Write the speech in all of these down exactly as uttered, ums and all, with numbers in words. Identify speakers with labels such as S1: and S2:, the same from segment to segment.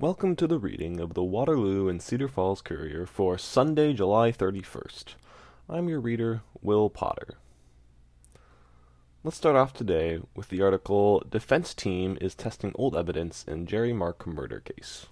S1: Welcome to the reading of the Waterloo and Cedar Falls Courier for Sunday, July thirty-first. I'm your reader, Will Potter. Let's start off today with the article, Defense Team is Testing Old Evidence in Jerry Mark Murder Case.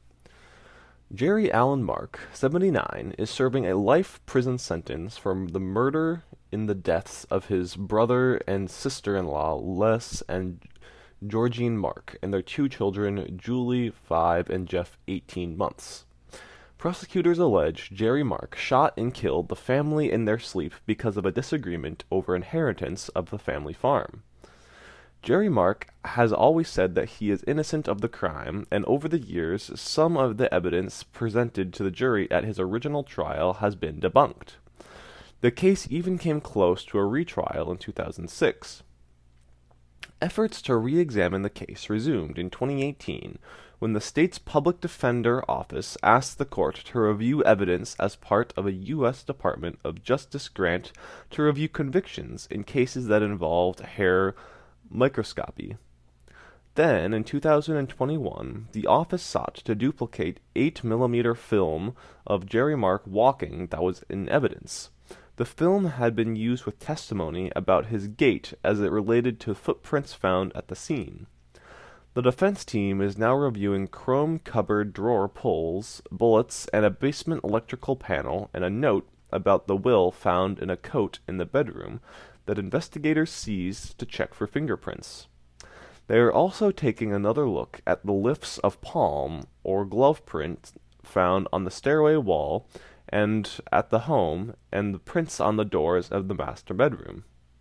S1: Jerry Allen Mark, seventy-nine, is serving a life prison sentence for the murder in the deaths of his brother and sister-in-law, Les and Georgine Mark, and their two children, Julie, five, and Jeff, eighteen months. Prosecutors allege Jerry Mark shot and killed the family in their sleep because of a disagreement over inheritance of the family farm. Jerry Mark has always said that he is innocent of the crime, and over the years, some of the evidence presented to the jury at his original trial has been debunked. The case even came close to a retrial in two thousand six. Efforts to re-examine the case resumed in twenty eighteen, when the state's public defender office asked the court to review evidence as part of a U S Department of Justice grant to review convictions in cases that involved hair microscopy. Then, in two thousand twenty-one, the office sought to duplicate eight millimeter film of Jerry Mark walking that was in evidence. The film had been used with testimony about his gait as it related to footprints found at the scene. The defense team is now reviewing chrome cupboard drawer pulls, bullets, and a basement electrical panel, and a note about the will found in a coat in the bedroom that investigators seized to check for fingerprints. They are also taking another look at the lifts of palm or glove print found on the stairway wall and at the home, and the prints on the doors of the master bedroom.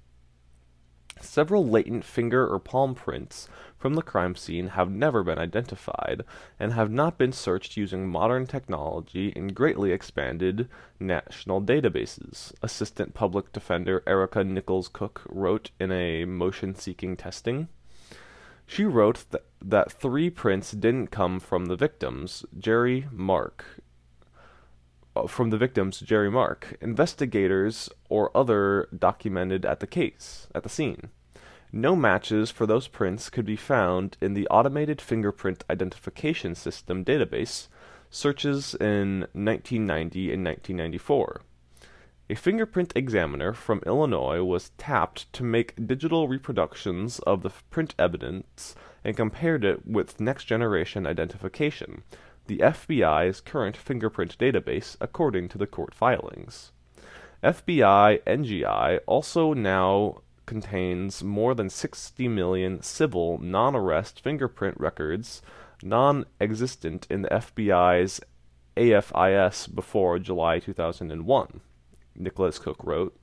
S1: Several latent finger or palm prints from the crime scene have never been identified, and have not been searched using modern technology in greatly expanded national databases, Assistant Public Defender Erica Nichols-Cook wrote in a motion-seeking testing. She wrote th- that three prints didn't come from the victims, Jerry Mark, from the victims, Jerry Mark, investigators, or other documented at the case, at the scene. No matches for those prints could be found in the Automated Fingerprint Identification System database searches in nineteen ninety and nineteen ninety-four. A fingerprint examiner from Illinois was tapped to make digital reproductions of the print evidence and compared it with next-generation identification, the F B I's current fingerprint database, according to the court filings. F B I N G I also now contains more than sixty million civil non-arrest fingerprint records, non-existent in the F B I's A F I S before July two thousand one, Nichols-Cook wrote.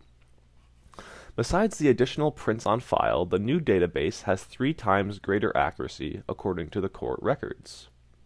S1: Besides the additional prints on file, the new database has three times greater accuracy, according to the court records.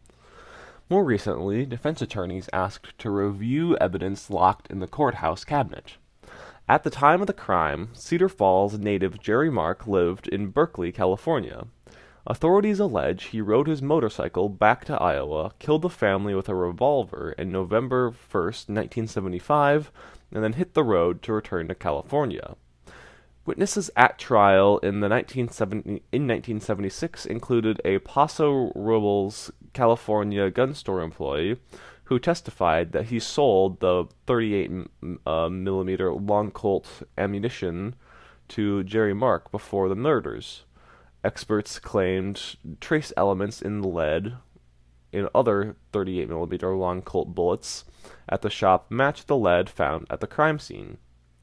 S1: More recently, defense attorneys asked to review evidence locked in the courthouse cabinet. At the time of the crime, Cedar Falls native Jerry Mark lived in Berkeley, California. Authorities allege he rode his motorcycle back to Iowa, killed the family with a revolver in November first, nineteen seventy-five, and then hit the road to return to California. Witnesses at trial in the nineteen seventy, in nineteen seventy-six included a Paso Robles, California gun store employee who testified that he sold the thirty-eight millimeter long Colt ammunition to Jerry Mark before the murders. Experts claimed trace elements in lead in other thirty-eight millimeter long Colt bullets at the shop matched the lead found at the crime scene.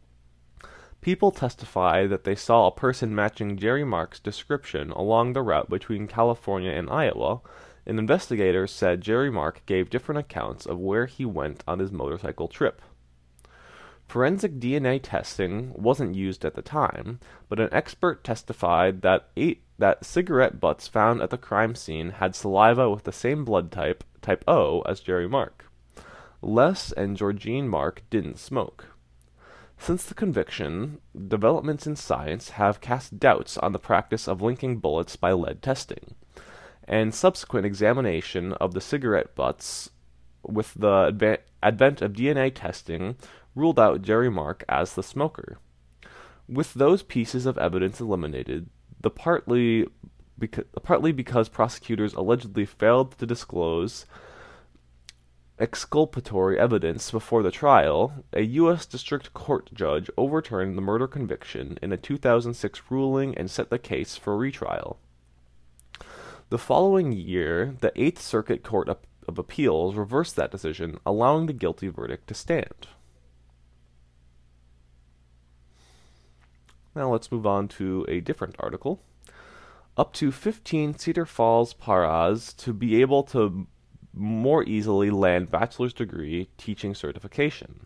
S1: People testified that they saw a person matching Jerry Mark's description along the route between California and Iowa, and investigators said Jerry Mark gave different accounts of where he went on his motorcycle trip. Forensic D N A testing wasn't used at the time, but an expert testified that eight, that cigarette butts found at the crime scene had saliva with the same blood type, type O, as Jerry Mark. Les and Georgine Mark didn't smoke. Since the conviction, developments in science have cast doubts on the practice of linking bullets by lead testing, and subsequent examination of the cigarette butts with the adva- advent of D N A testing ruled out Jerry Mark as the smoker. With those pieces of evidence eliminated, the partly Because, partly because prosecutors allegedly failed to disclose exculpatory evidence before the trial, a U S District Court judge overturned the murder conviction in a two thousand six ruling and set the case for retrial. The following year, the Eighth Circuit Court of Appeals reversed that decision, allowing the guilty verdict to stand. Now let's move on to a different article. Up to fifteen Cedar Falls paras to be able to more easily land bachelor's degree teaching certification.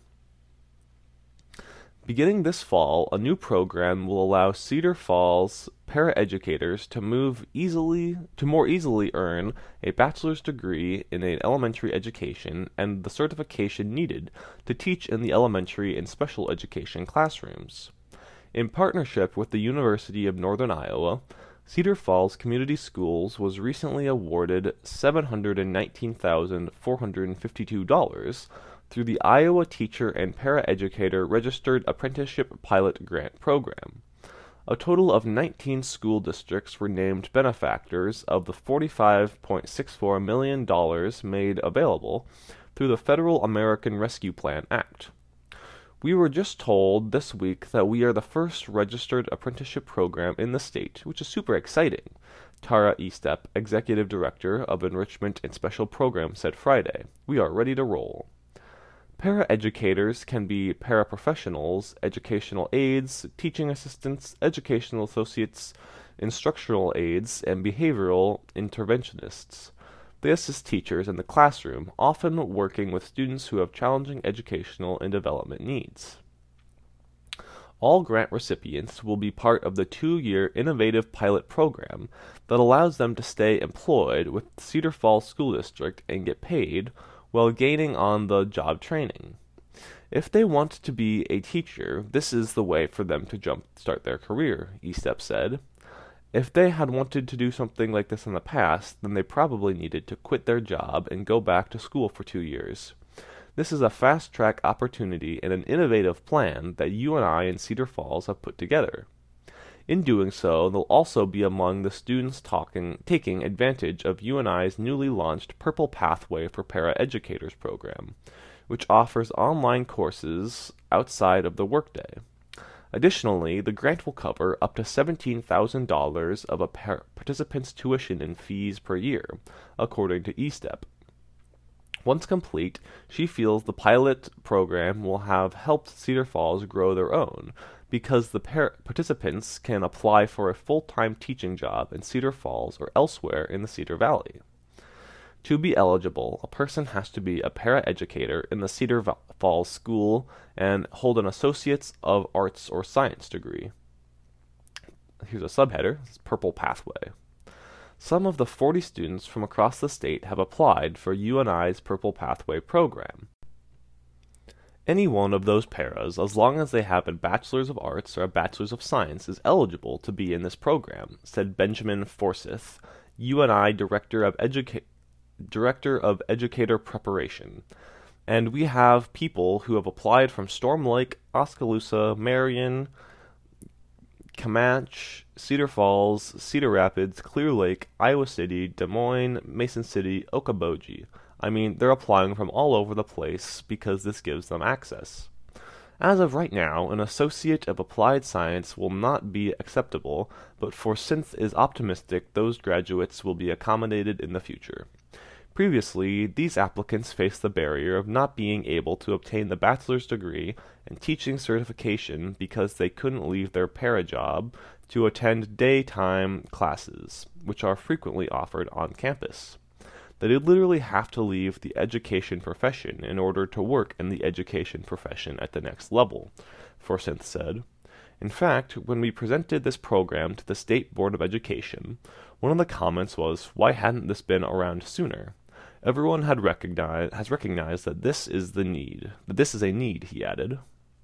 S1: Beginning this fall, a new program will allow Cedar Falls paraeducators to move easily to more easily earn a bachelor's degree in an elementary education and the certification needed to teach in the elementary and special education classrooms. In partnership with the University of Northern Iowa, Cedar Falls Community Schools was recently awarded seven hundred nineteen thousand four hundred fifty-two dollars through the Iowa Teacher and Paraeducator Registered Apprenticeship Pilot Grant Program. A total of nineteen school districts were named benefactors of the forty-five point six four million dollars made available through the Federal American Rescue Plan Act. We were just told this week that we are the first registered apprenticeship program in the state, which is super exciting, Tara Estep, Executive Director of Enrichment and Special Programs, said Friday. We are ready to roll. Paraeducators can be paraprofessionals, educational aides, teaching assistants, educational associates, instructional aides, and behavioral interventionists. They assist teachers in the classroom, often working with students who have challenging educational and development needs. All grant recipients will be part of the two-year innovative pilot program that allows them to stay employed with Cedar Falls School District and get paid while gaining on-the-job training. If they want to be a teacher, this is the way for them to jump-start their career, Estep said. If they had wanted to do something like this in the past, then they probably needed to quit their job and go back to school for two years. This is a fast-track opportunity and an innovative plan that U N I and Cedar Falls have put together. In doing so, they'll also be among the students talking, taking advantage of U N I's newly launched Purple Pathway for Paraeducators program, which offers online courses outside of the workday. Additionally, the grant will cover up to seventeen thousand dollars of a par- participant's tuition and fees per year, according to Estep. Once complete, she feels the pilot program will have helped Cedar Falls grow their own, because the par- participants can apply for a full-time teaching job in Cedar Falls or elsewhere in the Cedar Valley. To be eligible, a person has to be a paraeducator in the Cedar Falls School and hold an Associates of Arts or Science degree. Here's a subheader, Purple Pathway. Some of the forty students from across the state have applied for U N I's Purple Pathway program. Any one of those paras, as long as they have a Bachelor's of Arts or a Bachelor's of Science, is eligible to be in this program, said Benjamin Forsyth, U N I Director of Education. Director of Educator Preparation, and we have people who have applied from Storm Lake, Oskaloosa, Marion, Comanche, Cedar Falls, Cedar Rapids, Clear Lake, Iowa City, Des Moines, Mason City, Okoboji. I mean, they're applying from all over the place because this gives them access. As of right now, an Associate of Applied Science will not be acceptable, but Forsyth is optimistic those graduates will be accommodated in the future. Previously, these applicants faced the barrier of not being able to obtain the bachelor's degree and teaching certification because they couldn't leave their para job to attend daytime classes, which are frequently offered on campus. They literally have to leave the education profession in order to work in the education profession at the next level, Forsyth said. In fact, when we presented this program to the State Board of Education, one of the comments was, why hadn't this been around sooner? Everyone had recognized, has recognized that this is the need, that this is a need, he added.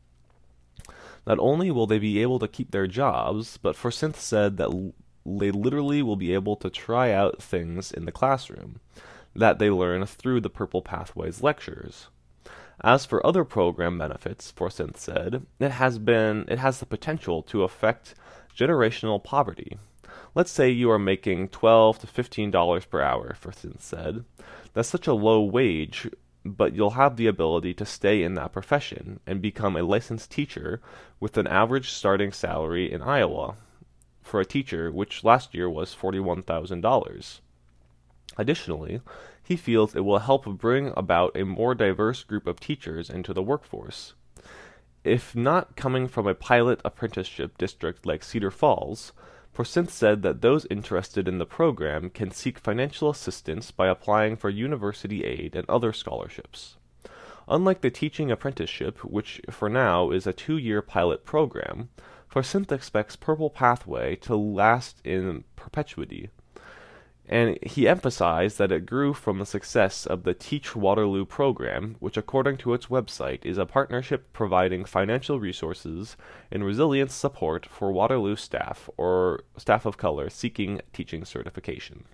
S1: Not only will they be able to keep their jobs, but Forsyth said that l- they literally will be able to try out things in the classroom that they learn through the Purple Pathways lectures. As for other program benefits, Forsyth said, it has been it has the potential to affect generational poverty. Let's say you are making twelve to fifteen dollars per hour, Forsyth said. That's such a low wage, but you'll have the ability to stay in that profession and become a licensed teacher with an average starting salary in Iowa for a teacher, which last year was forty-one thousand dollars. Additionally, he feels it will help bring about a more diverse group of teachers into the workforce. If not coming from a pilot apprenticeship district like Cedar Falls, Forsyth said that those interested in the program can seek financial assistance by applying for university aid and other scholarships. Unlike the teaching apprenticeship, which for now is a two-year pilot program, Forsyth expects Purple Pathway to last in perpetuity. And he emphasized that it grew from the success of the Teach Waterloo program, which according to its website is a partnership providing financial resources and resilience support for Waterloo staff or staff of color seeking teaching certification.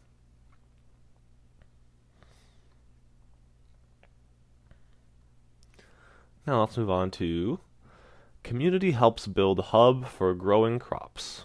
S1: Now let's move on to Community Helps Build Hub for Growing Crops.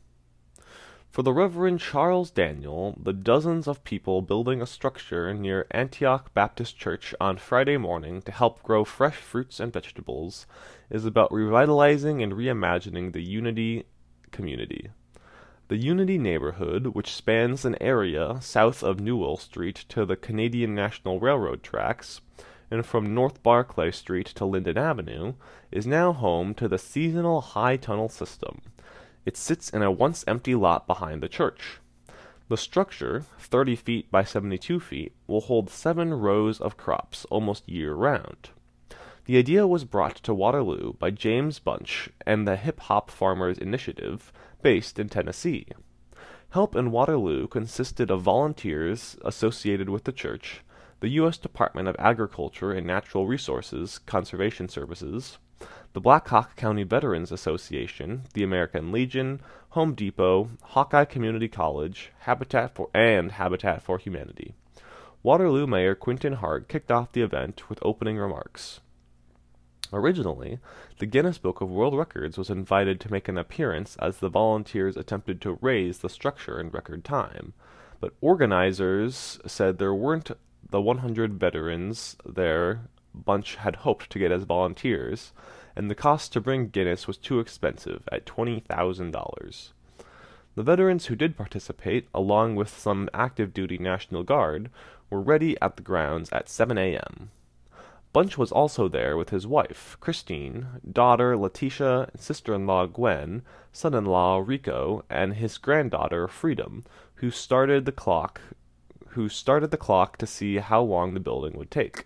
S1: For the Reverend Charles Daniel, the dozens of people building a structure near Antioch Baptist Church on Friday morning to help grow fresh fruits and vegetables is about revitalizing and reimagining the Unity community. The Unity neighborhood, which spans an area south of Newell Street to the Canadian National Railroad tracks, and from North Barclay Street to Linden Avenue, is now home to the seasonal high tunnel system. It sits in a once empty lot behind the church. The structure, thirty feet by seventy-two feet, will hold seven rows of crops almost year-round. The idea was brought to Waterloo by James Bunch and the Hip Hop Farmers Initiative, based in Tennessee. Help in Waterloo consisted of volunteers associated with the church, the U S Department of Agriculture and Natural Resources Conservation Services, the Black Hawk County Veterans Association, the American Legion, Home Depot, Hawkeye Community College, Habitat for and Habitat for Humanity. Waterloo Mayor Quinton Hart kicked off the event with opening remarks. Originally, the Guinness Book of World Records was invited to make an appearance as the volunteers attempted to raise the structure in record time, but organizers said there weren't the one hundred veterans there Bunch had hoped to get as volunteers, and the cost to bring Guinness was too expensive at twenty thousand dollars. The veterans who did participate, along with some active-duty National Guard, were ready at the grounds at seven a.m. Bunch was also there with his wife, Christine, daughter Letitia, sister-in-law Gwen, son-in-law Rico, and his granddaughter Freedom, who started the clock who started the clock to see how long the building would take.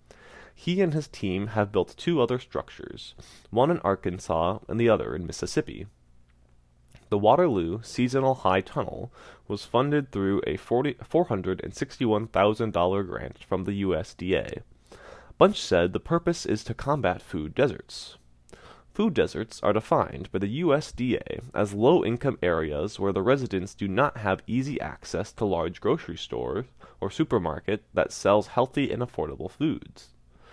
S1: He and his team have built two other structures, one in Arkansas and the other in Mississippi. The Waterloo Seasonal High Tunnel was funded through a four hundred sixty-one thousand dollars grant from the U S D A. Bunch said the purpose is to combat food deserts. Food deserts are defined by the U S D A as low-income areas where the residents do not have easy access to large grocery stores or supermarket that sells healthy and affordable foods.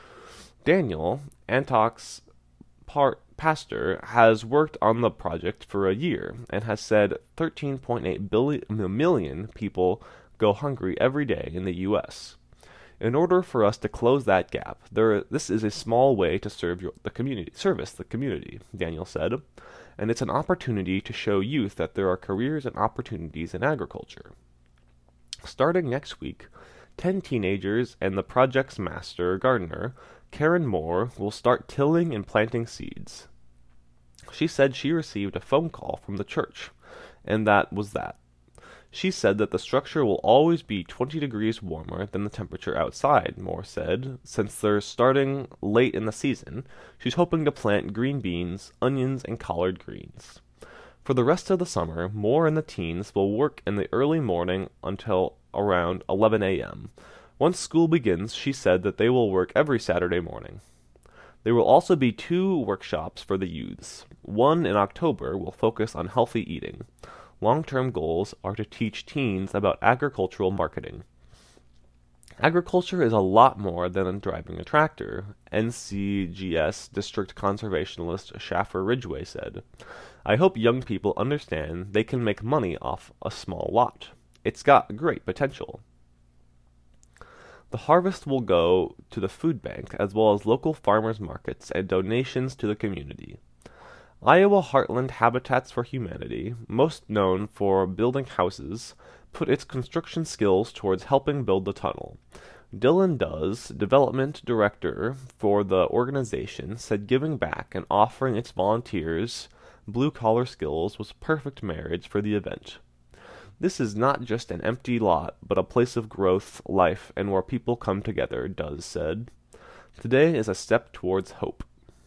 S1: Daniel, Antioch's par- pastor, has worked on the project for a year and has said thirteen point eight billion, million people go hungry every day in the U S In order for us to close that gap, there, this is a small way to serve your, the community, service the community, Daniel said, and it's an opportunity to show youth that there are careers and opportunities in agriculture. Starting next week, ten teenagers and the project's master gardener, Karen Moore, will start tilling and planting seeds. She said she received a phone call from the church, and that was that. She said that the structure will always be twenty degrees warmer than the temperature outside, Moore said. Since they're starting late in the season, she's hoping to plant green beans, onions, and collard greens. For the rest of the summer, Moore and the teens will work in the early morning until around eleven a.m. Once school begins, she said that they will work every Saturday morning. There will also be two workshops for the youths. One in October will focus on healthy eating. Long-term goals are to teach teens about agricultural marketing. Agriculture is a lot more than driving a tractor, N C G S District Conservationist Schaffer Ridgway said. I hope young people understand they can make money off a small lot. It's got great potential. The harvest will go to the food bank as well as local farmers markets and donations to the community. Iowa Heartland Habitats for Humanity, most known for building houses, put its construction skills towards helping build the tunnel. Dylan Does, development director for the organization, said giving back and offering its volunteers blue-collar skills was a perfect marriage for the event. This is not just an empty lot, but a place of growth, life, and where people come together, Does said. Today is a step towards hope.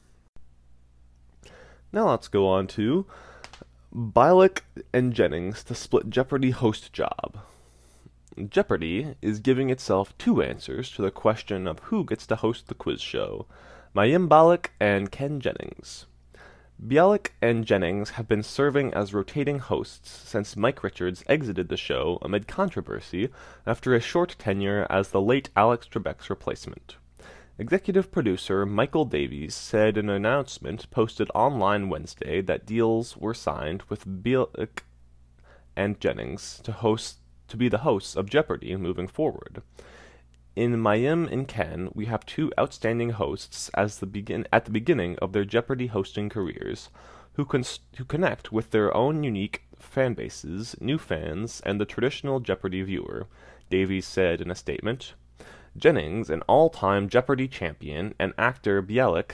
S1: Now let's go on to Bialik and Jennings to split Jeopardy host job. Jeopardy is giving itself two answers to the question of who gets to host the quiz show, Mayim Bialik and Ken Jennings. Bialik and Jennings have been serving as rotating hosts since Mike Richards exited the show amid controversy after a short tenure as the late Alex Trebek's replacement. Executive producer Michael Davies said in an announcement posted online Wednesday that deals were signed with Bialik and Jennings to host to be the hosts of Jeopardy moving forward. In Mayim and Ken, we have two outstanding hosts as the begin at the beginning of their Jeopardy hosting careers, who con- who connect with their own unique fan bases, new fans, and the traditional Jeopardy viewer, Davies said in a statement. Jennings, an all-time Jeopardy champion, and actor Bialik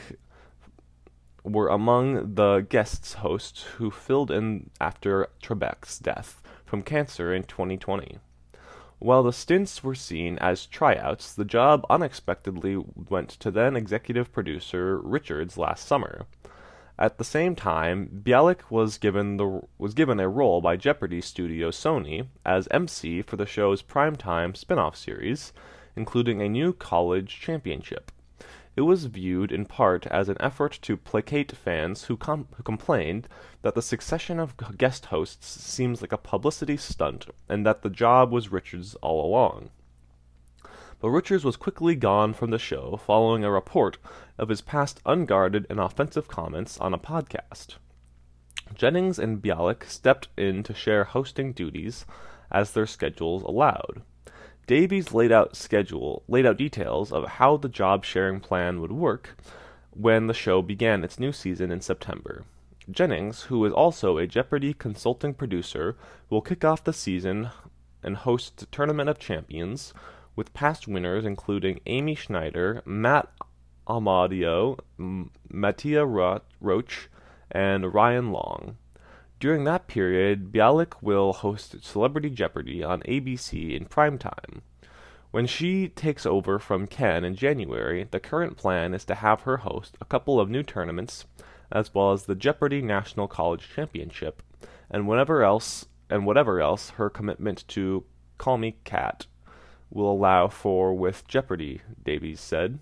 S1: were among the guests hosts who filled in after Trebek's death from cancer in twenty twenty. While the stints were seen as tryouts, the job unexpectedly went to then executive producer Richards last summer. At the same time, Bialik was given the was given a role by Jeopardy studio Sony as M C for the show's primetime spin-off series, including a new college championship. It was viewed in part as an effort to placate fans who, com- who complained that the succession of guest hosts seems like a publicity stunt and that the job was Richards all along. But Richards was quickly gone from the show following a report of his past unguarded and offensive comments on a podcast. Jennings and Bialik stepped in to share hosting duties as their schedules allowed. Davies laid out schedule, laid out details of how the job-sharing plan would work when the show began its new season in September. Jennings, who is also a Jeopardy consulting producer, will kick off the season and host the Tournament of Champions, with past winners including Amy Schneider, Matt Amadio, Mattia Roach, and Ryan Long. During that period, Bialik will host Celebrity Jeopardy on A B C in primetime. When she takes over from Ken in January, the current plan is to have her host a couple of new tournaments, as well as the Jeopardy National College Championship, and whatever else and whatever else her commitment to Call Me Kat will allow for with Jeopardy, Davies said.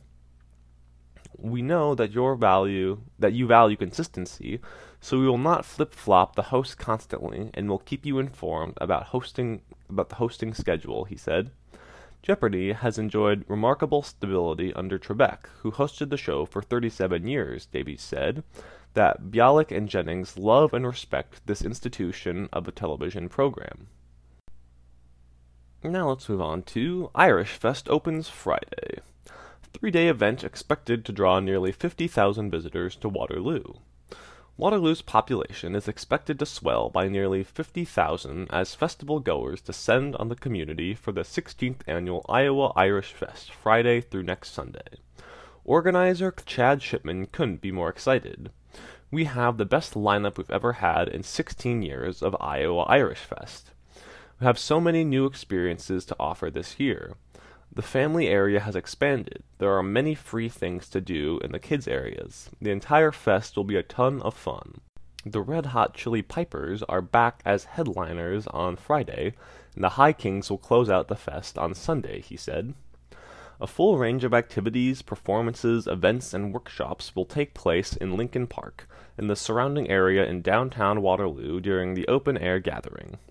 S1: We know that your value that you value consistency, so we will not flip-flop the host constantly and will keep you informed about hosting about the hosting schedule, he said. Jeopardy has enjoyed remarkable stability under Trebek, who hosted the show for thirty-seven years, Davies said, that Bialik and Jennings love and respect this institution of a television program. Now let's move on to Irish Fest opens Friday. Three-day event expected to draw nearly fifty thousand visitors to Waterloo. Waterloo's population is expected to swell by nearly fifty thousand as festival goers descend on the community for the sixteenth annual Iowa Irish Fest, Friday through next Sunday. Organizer Chad Shipman couldn't be more excited. We have the best lineup we've ever had in sixteen years of Iowa Irish Fest. We have so many new experiences to offer this year. The family area has expanded. There are many free things to do in the kids' areas. The entire fest will be a ton of fun. The Red Hot Chili Pipers are back as headliners on Friday, and the High Kings will close out the fest on Sunday, he said. A full range of activities, performances, events, and workshops will take place in Lincoln Park and the surrounding area in downtown Waterloo during the open-air gathering.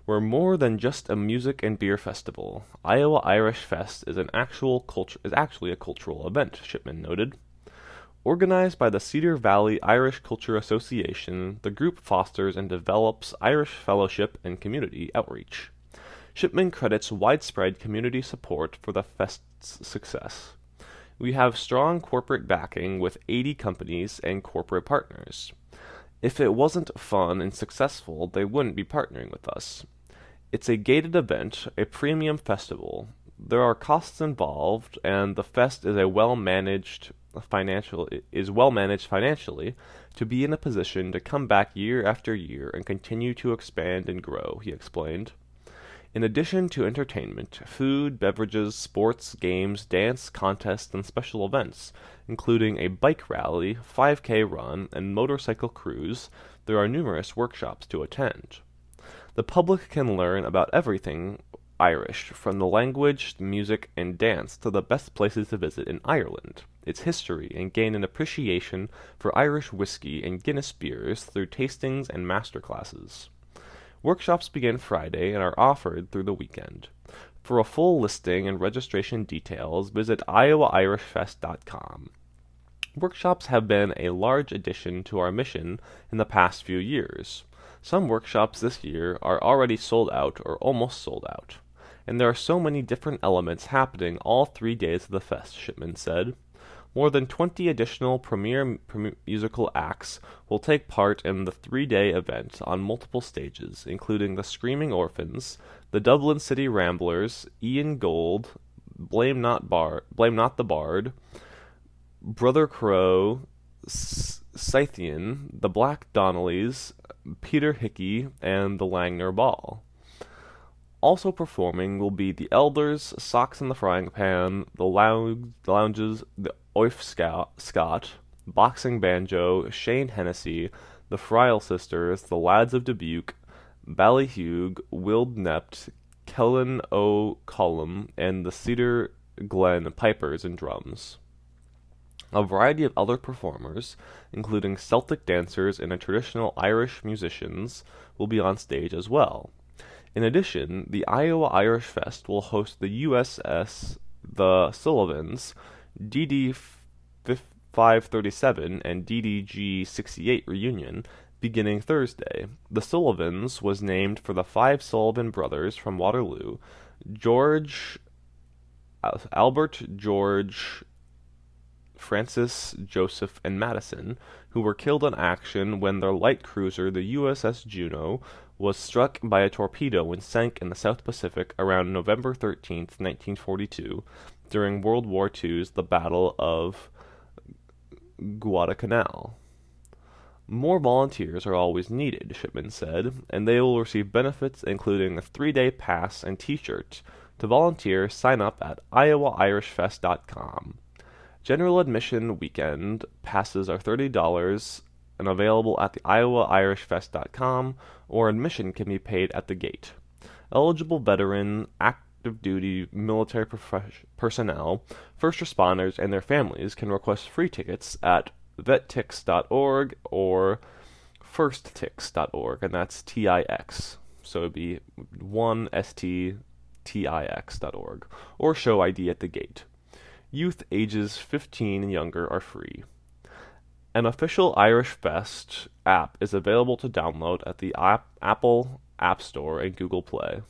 S1: We're more than just a music and beer festival. Iowa Irish Fest is an actual culture is actually a cultural event, Shipman noted. Organized by the Cedar Valley Irish Culture Association, the group fosters and develops Irish fellowship and community outreach. Shipman credits widespread community support for the fest's success. We have strong corporate backing with eighty companies and corporate partners. If it wasn't fun and successful, they wouldn't be partnering with us. It's a gated event, a premium festival. There are costs involved, and the fest is a well-managed financial is well managed financially to be in a position to come back year after year and continue to expand and grow, he explained. In addition to entertainment, food, beverages, sports, games, dance, contests, and special events, including a bike rally, five K run, and motorcycle cruise, there are numerous workshops to attend. The public can learn about everything Irish, from the language, music, and dance to the best places to visit in Ireland, its history, and gain an appreciation for Irish whiskey and Guinness beers through tastings and master classes. Workshops begin Friday and are offered through the weekend. For a full listing and registration details, visit iowa irish fest dot com. Workshops have been a large addition to our mission in the past few years. Some workshops this year are already sold out or almost sold out, and there are so many different elements happening all three days of the fest, Shipman said. More than twenty additional premier, premier musical acts will take part in the three-day event on multiple stages, including the Screaming Orphans, the Dublin City Ramblers, Ian Gold, Blame Not Bar, Blame Not the Bard, Brother Crow, S- Scythian, the Black Donnellys, Peter Hickey, and the Langner Ball. Also performing will be the Elders, Socks in the Frying Pan, the, Lounge, the Lounges, the Oif Scott, Boxing Banjo, Shane Hennessy, the Friel Sisters, the Lads of Dubuque, Ballyhugh, Wild Nept, Kellen O. Cullum, and the Cedar Glen Pipers and Drums. A variety of other performers, including Celtic dancers and traditional Irish musicians, will be on stage as well. In addition, the Iowa Irish Fest will host the U S S The Sullivans, D D five thirty-seven, and D D G sixty-eight reunion beginning Thursday. The Sullivans was named for the five Sullivan brothers from Waterloo, George, Albert, George, Francis, Joseph, and Madison, who were killed in action when their light cruiser, the U S S Juno, was struck by a torpedo and sank in the South Pacific around November thirteenth, nineteen forty-two, during World War Two's The Battle of Guadalcanal. More volunteers are always needed, Shipman said, and they will receive benefits including a three-day pass and t-shirt. To volunteer, sign up at iowa irish fest dot com. General admission weekend passes are thirty dollars and available at the iowa irish fest dot com, or admission can be paid at the gate. Eligible veteran, active duty military prof- personnel, first responders, and their families can request free tickets at vet tix dot org or first tix dot org, and that's T I X. So it'd be one S T T I X dot org, or show I D at the gate. Youth ages fifteen and younger are free. An official Irish Fest app is available to download at the app, Apple App Store and Google Play.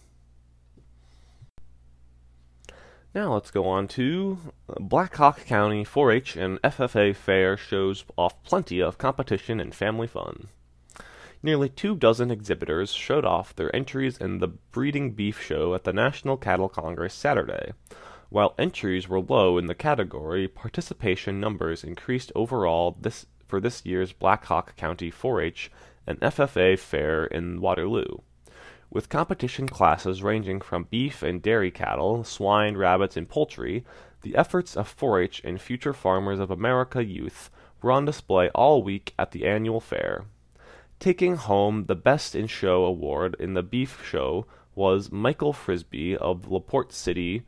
S1: Now let's go on to Black Hawk County four H and F F A Fair shows off plenty of competition and family fun. Nearly two dozen exhibitors showed off their entries in the Breeding Beef Show at the National Cattle Congress Saturday. While entries were low in the category, participation numbers increased overall this for this year's Black Hawk County four H and F F A Fair in Waterloo. With competition classes ranging from beef and dairy cattle, swine, rabbits, and poultry, the efforts of four H and Future Farmers of America youth were on display all week at the annual fair. Taking home the Best in Show award in the beef show was Michael Frisbee of LaPorte City,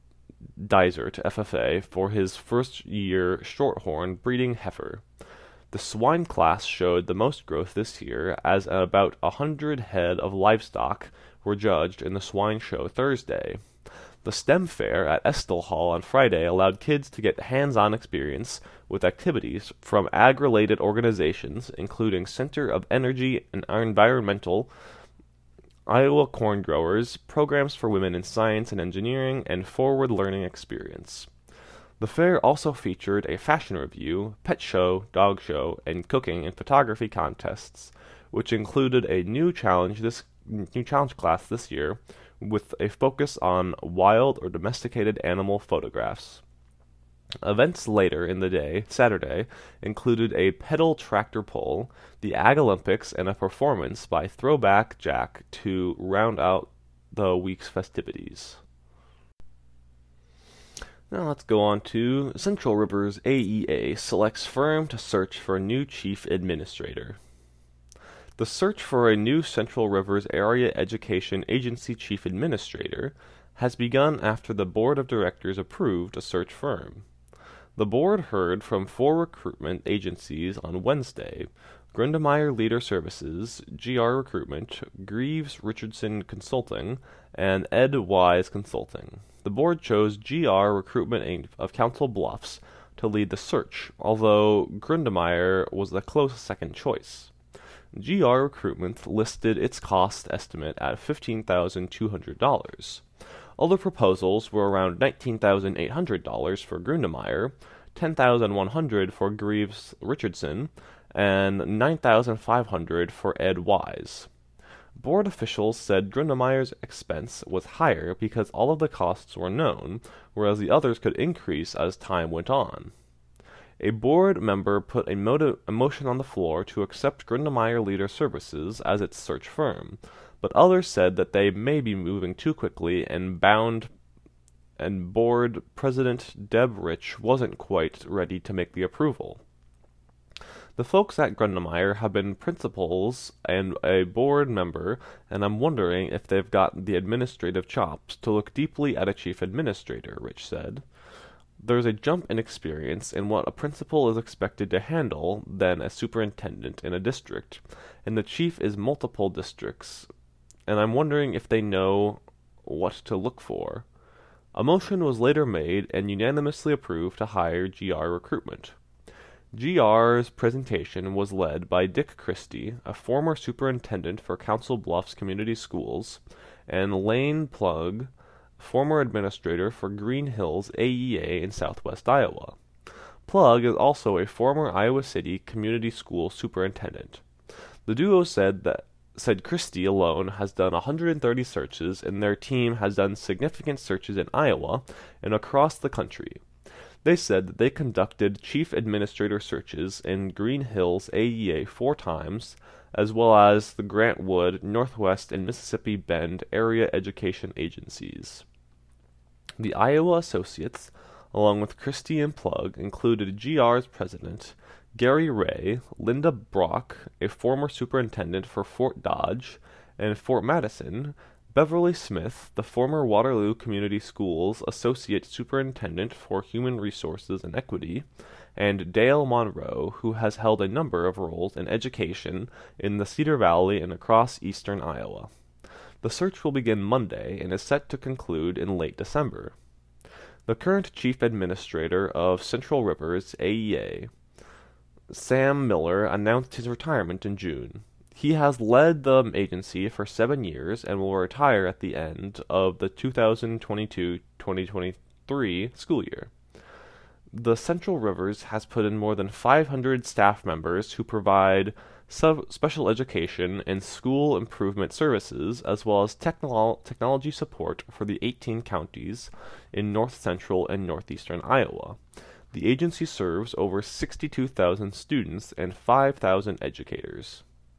S1: Dysart F F A, for his first year shorthorn breeding heifer. The swine class showed the most growth this year, as about a hundred head of livestock were judged in the swine show Thursday. The STEM fair at Estill Hall on Friday allowed kids to get hands-on experience with activities from ag-related organizations, including Center of Energy and Environmental, Iowa Corn Growers, programs for women in science and engineering, and forward learning experience. The fair also featured a fashion review, pet show, dog show, and cooking and photography contests, which included a new challenge this new challenge class this year, with a focus on wild or domesticated animal photographs. Events later in the day, Saturday, included a pedal tractor pull, the Ag Olympics, and a performance by Throwback Jack to round out the week's festivities. Now let's go on to Central Rivers A E A selects firm to search for a new chief administrator. The search for a new Central Rivers Area Education Agency chief administrator has begun after the board of directors approved a search firm. The board heard from four recruitment agencies on Wednesday: Grundemeyer Leader Services, G R Recruitment, Greaves Richardson Consulting, and Ed Wise Consulting. The board chose G R Recruitment of Council Bluffs to lead the search, although Grundemeyer was the close second choice. G R Recruitment listed its cost estimate at fifteen thousand two hundred dollars. Other proposals were around nineteen thousand eight hundred dollars for Grundemeyer, ten thousand one hundred dollars for Greaves Richardson, and nine thousand five hundred dollars for Ed Wise. Board officials said Grundemeyer's expense was higher because all of the costs were known, whereas the others could increase as time went on. A board member put a, motive, a motion on the floor to accept Grundemeyer Leader Services as its search firm, but others said that they may be moving too quickly and bound and board president Deb Rich wasn't quite ready to make the approval. The folks at Grundemeyer have been principals and a board member, and I'm wondering if they've got the administrative chops to look deeply at a chief administrator, Rich said. There's a jump in experience in what a principal is expected to handle than a superintendent in a district, and the chief is multiple districts, and I'm wondering if they know what to look for. A motion was later made and unanimously approved to hire G R Recruitment. G R's presentation was led by Dick Christie, a former superintendent for Council Bluffs Community Schools, and Lane Plug, former administrator for Green Hills A E A in southwest Iowa. Plug is also a former Iowa City Community School superintendent. The duo said that said Christie alone has done one hundred thirty searches, and their team has done significant searches in Iowa and across the country. They said that they conducted chief administrator searches in Green Hills A E A four times, as well as the Grant Wood, Northwest, and Mississippi Bend area education agencies. The Iowa Associates, along with Christie and Plug, included G R's president, Gary Ray, Linda Brock, a former superintendent for Fort Dodge, and Fort Madison, Beverly Smith, the former Waterloo Community Schools Associate Superintendent for Human Resources and Equity, and Dale Monroe, who has held a number of roles in education in the Cedar Valley and across eastern Iowa. The search will begin Monday and is set to conclude in late December. The current chief administrator of Central Rivers A E A, Sam Miller, announced his retirement in June. He has led the agency for seven years and will retire at the end of the two thousand twenty-two twenty twenty-three school year. The Central Rivers has put in more than five hundred staff members who provide sub- special education and school improvement services, as well as technolo- technology support for the eighteen counties in north central and northeastern Iowa. The agency serves over sixty-two thousand students and five thousand educators.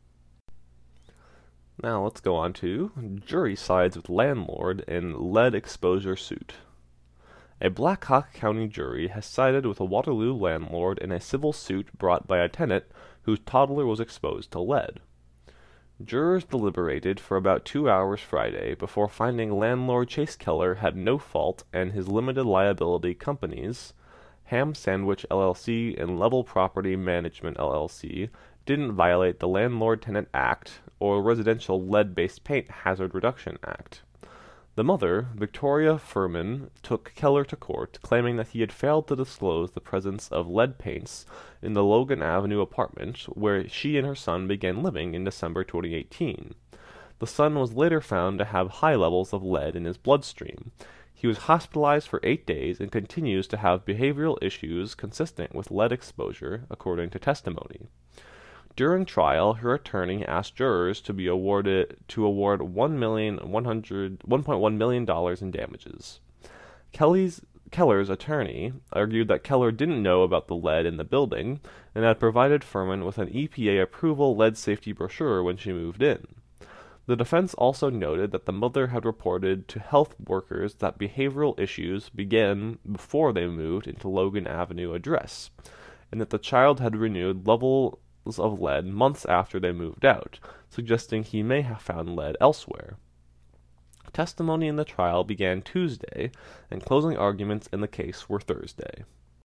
S1: Now let's go on to jury sides with landlord in lead exposure suit. A Black Hawk County jury has sided with a Waterloo landlord in a civil suit brought by a tenant whose toddler was exposed to lead. Jurors deliberated for about two hours Friday before finding landlord Chase Keller had no fault and his limited liability companies Ham Sandwich L L C and Level Property Management L L C didn't violate the Landlord-Tenant Act or Residential Lead-Based Paint Hazard Reduction Act. The mother, Victoria Furman, took Keller to court, claiming that he had failed to disclose the presence of lead paints in the Logan Avenue apartment where she and her son began living in December twenty eighteen. The son was later found to have high levels of lead in his bloodstream. He was hospitalized for eight days and continues to have behavioral issues consistent with lead exposure, according to testimony. During trial, her attorney asked jurors to be awarded to award one million one hundred one point one million dollars in damages. Kelly's Keller's attorney argued that Keller didn't know about the lead in the building and had provided Furman with an E P A approval lead safety brochure when she moved in. The defense also noted that the mother had reported to health workers that behavioral issues began before they moved into Logan Avenue address, and that the child had renewed levels of lead months after they moved out, suggesting he may have found lead elsewhere. Testimony in the trial began Tuesday, and closing arguments in the case were Thursday.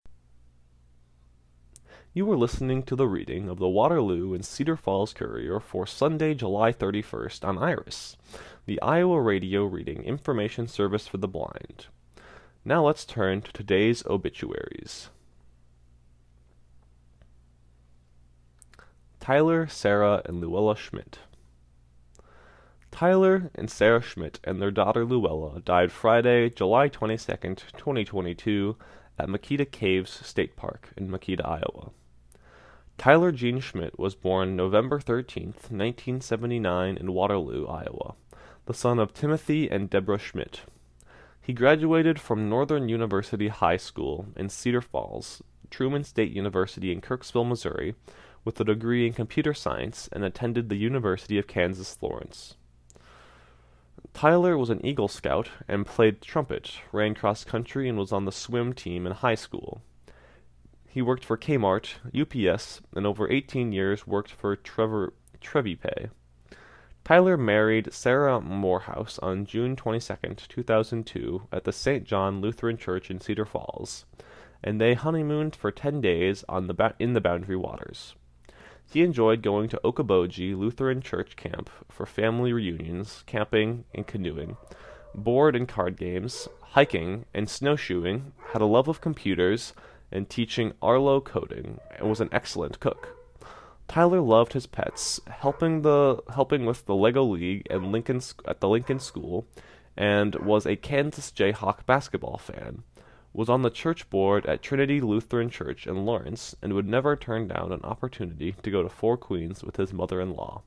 S1: You were listening to the reading of the Waterloo and Cedar Falls Courier for Sunday, July thirty-first on Iris, the Iowa Radio Reading Information Service for the Blind. Now let's turn to today's obituaries. Tyler, Sarah, and Luella Schmidt. Tyler and Sarah Schmidt and their daughter Luella died Friday, July twenty-second, twenty twenty-two, at Makita Caves State Park in Makita, Iowa. Tyler Gene Schmidt was born November thirteenth, nineteen seventy-nine in Waterloo, Iowa, the son of Timothy and Deborah Schmidt. He graduated from Northern University High School in Cedar Falls, Truman State University in Kirksville, Missouri, with a degree in computer science and attended the University of Kansas Lawrence. Tyler was an Eagle Scout and played trumpet, ran cross country, and was on the swim team in high school. He worked for Kmart, U P S, and over eighteen years worked for Trevor Trevipay. Tyler married Sarah Morehouse on June twenty-second, two thousand two, at the Saint John Lutheran Church in Cedar Falls, and they honeymooned for ten days on the ba- in the Boundary Waters. He enjoyed going to Okoboji Lutheran Church Camp for family reunions, camping and canoeing, board and card games, hiking, and snowshoeing, had a love of computers, and teaching Arlo coding, and was an excellent cook. Tyler loved his pets, helping the helping with the Lego League and Lincoln at the Lincoln School, and was a Kansas Jayhawk basketball fan. Was on the church board at Trinity Lutheran Church in Lawrence, and would never turn down an opportunity to go to Four Queens with his mother-in-law.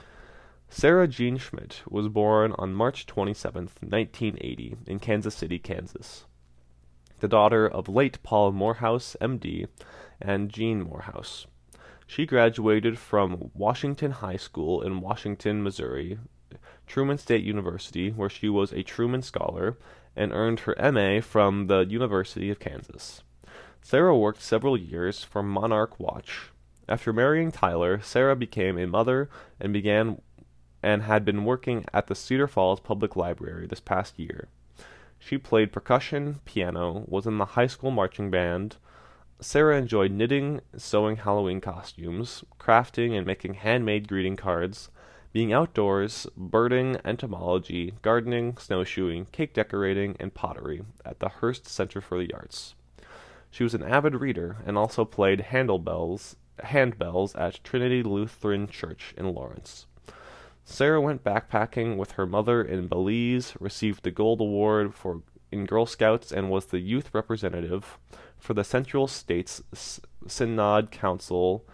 S1: Sarah Jean Schmidt was born on March twenty-seventh, nineteen eighty, in Kansas City, Kansas, the daughter of late Paul Morehouse, M D, and Jean Morehouse. She graduated from Washington High School in Washington, Missouri, Truman State University, where she was a Truman Scholar, and earned her M A from the University of Kansas. Sarah worked several years for Monarch Watch. After marrying Tyler, Sarah became a mother and began and had been working at the Cedar Falls Public Library this past year. She played percussion, piano, was in the high school marching band. Sarah enjoyed knitting, sewing Halloween costumes, crafting and making handmade greeting cards, being outdoors, birding, entomology, gardening, snowshoeing, cake decorating, and pottery at the Hearst Center for the Arts. She was an avid reader and also played handbells, handbells at Trinity Lutheran Church in Lawrence. Sarah went backpacking with her mother in Belize, received the Gold Award for in Girl Scouts, and was the youth representative for the Central States Synod Council,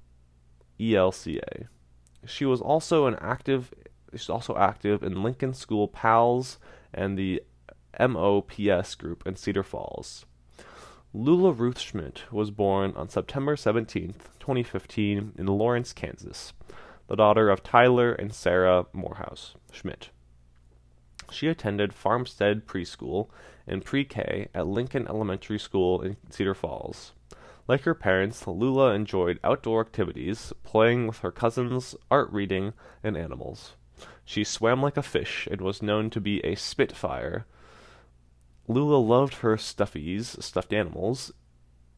S1: E L C A. She was also an active. She's also active in Lincoln School Pals and the M O P S group in Cedar Falls. Lula Ruth Schmidt was born on September seventeenth, twenty fifteen, in Lawrence, Kansas, the daughter of Tyler and Sarah Morehouse Schmidt. She attended Farmstead Preschool and Pre-K at Lincoln Elementary School in Cedar Falls. Like her parents, Lula enjoyed outdoor activities, playing with her cousins, art reading, and animals. She swam like a fish and was known to be a spitfire. Lula loved her stuffies, stuffed animals,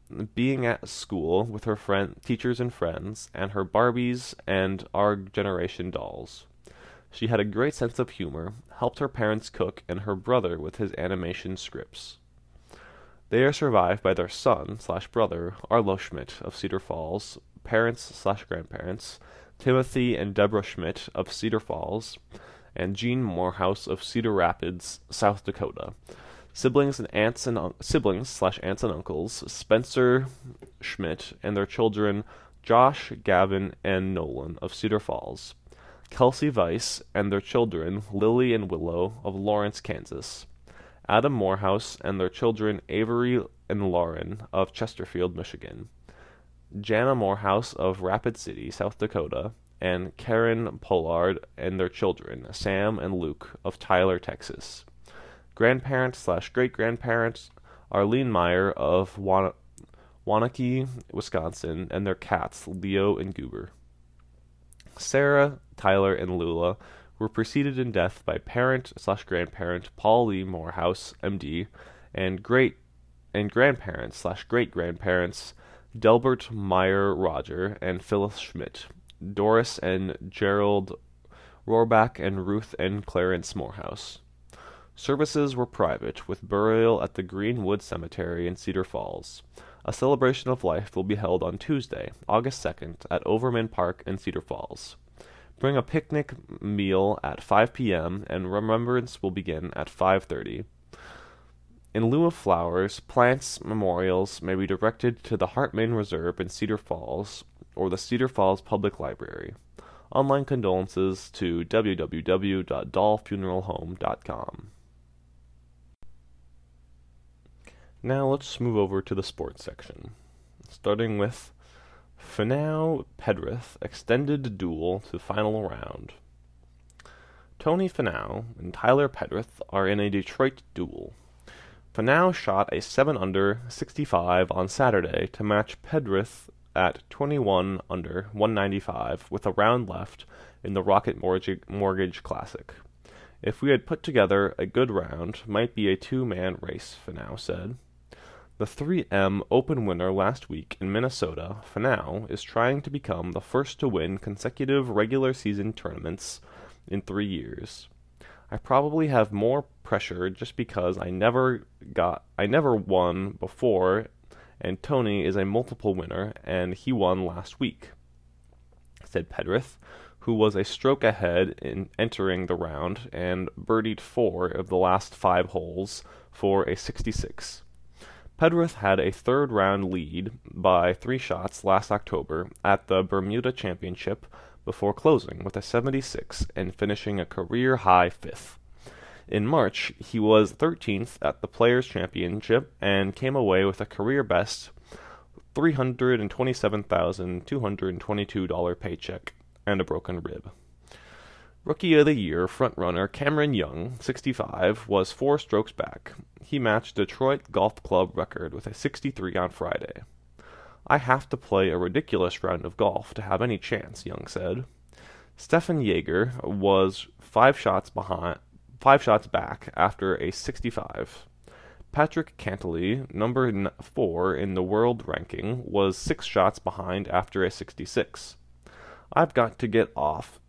S1: being at school with her friend, teachers and friends, and her Barbies and Our Generation dolls. She had a great sense of humor, helped her parents cook, and her brother with his animation scripts. They are survived by their son slash brother, Arlo Schmidt of Cedar Falls, parents slash grandparents, Timothy and Deborah Schmidt of Cedar Falls, and Jean Morehouse of Cedar Rapids, South Dakota. Siblings and aunts and un- siblings slash aunts and uncles, Spencer Schmidt and their children, Josh, Gavin, and Nolan of Cedar Falls. Kelsey Weiss and their children, Lily and Willow of Lawrence, Kansas. Adam Morehouse and their children, Avery and Lauren of Chesterfield, Michigan. Jana Morehouse of Rapid City, South Dakota, and Karen Pollard and their children, Sam and Luke of Tyler, Texas. Grandparents slash great-grandparents, Arlene Meyer of Wan- Waunakee, Wisconsin, and their cats, Leo and Goober. Sarah, Tyler, and Lula were preceded in death by parent slash grandparent Paul Lee Morehouse, M D, and great and grandparents slash great-grandparents Delbert Meyer Roger and Phyllis Schmidt, Doris and Gerald Rohrbach, and Ruth and Clarence Morehouse. Services were private, with burial at the Greenwood Cemetery in Cedar Falls. A celebration of life will be held on Tuesday, August second, at Overman Park in Cedar Falls. Bring a picnic meal at five p.m., and remembrance will begin at five thirty. In lieu of flowers, plants memorials may be directed to the Hartman Reserve in Cedar Falls or the Cedar Falls Public Library. Online condolences to w w w dot doll funeral home dot com. Now let's move over to the sports section, starting with Finau Penrith extended duel to final round. Tony Finau and Tyler Penrith are in a Detroit duel. Finau shot a seven under sixty-five on Saturday to match Penrith at twenty-one under one ninety-five with a round left in the Rocket Mortgage, Mortgage Classic. If we had put together a good round, might be a two-man race, Finau said. The three M Open winner last week in Minnesota, Finau is trying to become the first to win consecutive regular season tournaments in three years. I probably have more pressure just because I never got I never won before, and Tony is a multiple winner and he won last week, said Penrith, who was a stroke ahead in entering the round and birdied four of the last five holes for a sixty-six. Penrith had a third-round lead by three shots last October at the Bermuda Championship before closing with a seventy-six and finishing a career-high fifth. In March, he was thirteenth at the Players' Championship and came away with a career-best three hundred twenty-seven thousand two hundred twenty-two dollars paycheck and a broken rib. Rookie of the Year frontrunner Cameron Young, sixty-five, was four strokes back. He matched Detroit Golf Club record with a sixty-three on Friday. I have to play a ridiculous round of golf to have any chance, Young said. Stefan Jaeger was five shots behind, five shots back after a sixty-five. Patrick Cantley, number four in the world ranking, was six shots behind after a sixty-six. I've got to get off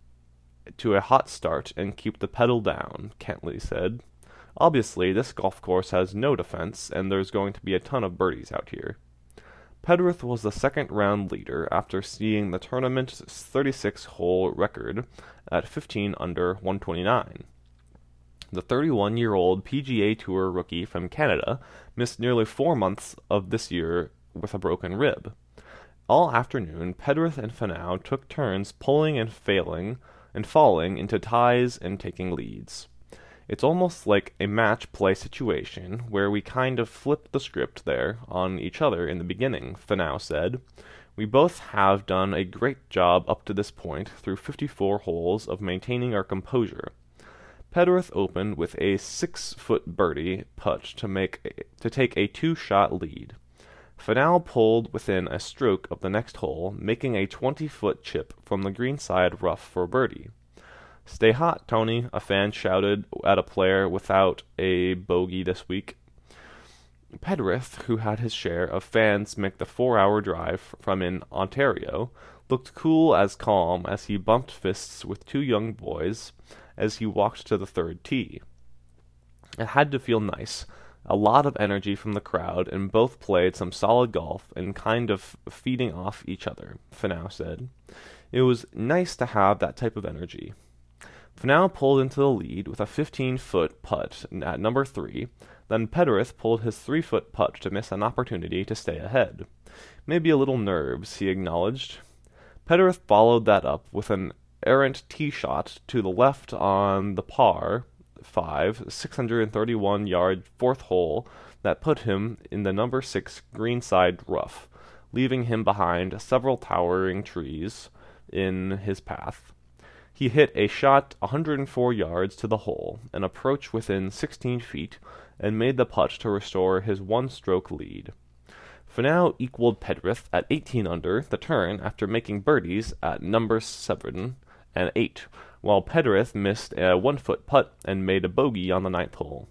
S1: to a hot start and keep the pedal down, Cantley said. Obviously, this golf course has no defense, and there's going to be a ton of birdies out here. Penrith was the second-round leader after seeing the tournament's thirty-six hole record at fifteen under one twenty-nine. The thirty-one-year-old P G A Tour rookie from Canada missed nearly four months of this year with a broken rib. All afternoon, Penrith and Finau took turns pulling and failing and falling into ties and taking leads. It's almost like a match play situation where we kind of flipped the script there on each other in the beginning, Finau said. We both have done a great job up to this point through fifty-four holes of maintaining our composure. Penrith opened with a six-foot birdie putt to make a, to take a two-shot lead. Finau pulled within a stroke of the next hole, making a twenty-foot chip from the greenside rough for birdie. Stay hot, Tony, a fan shouted at a player without a bogey this week. Penrith, who had his share of fans make the four-hour drive from in Ontario, looked cool as calm as he bumped fists with two young boys as he walked to the third tee. It had to feel nice. A lot of energy from the crowd, and both played some solid golf and kind of feeding off each other, Finau said. It was nice to have that type of energy. Finau pulled into the lead with a fifteen-foot putt at number three. Then Penrith pulled his three-foot putt to miss an opportunity to stay ahead. Maybe a little nerves, he acknowledged. Penrith followed that up with an errant tee shot to the left on the par five, six hundred thirty-one yard fourth hole that put him in the number six greenside rough, leaving him behind several towering trees in his path. He hit a shot one hundred four yards to the hole, an approach within sixteen feet, and made the putt to restore his one-stroke lead. Finau equaled Penrith at eighteen under the turn after making birdies at number seven and eight, while Penrith missed a one-foot putt and made a bogey on the ninth hole.